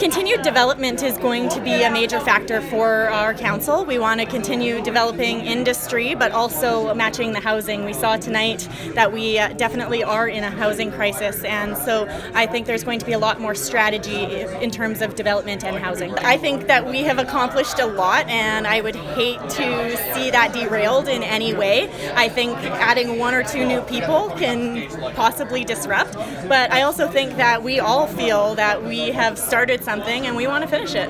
Continued development is going to be a major factor for our council. We want to continue developing industry, but also matching the housing. We saw tonight that we definitely are in a housing crisis, and so I think there's going to be a lot more strategy in terms of development and housing. I think that we have accomplished a lot, and I would hate to see that derailed in any way. I think adding one or two new people can possibly disrupt, but I also think that we all feel that we have started something and we want to finish it.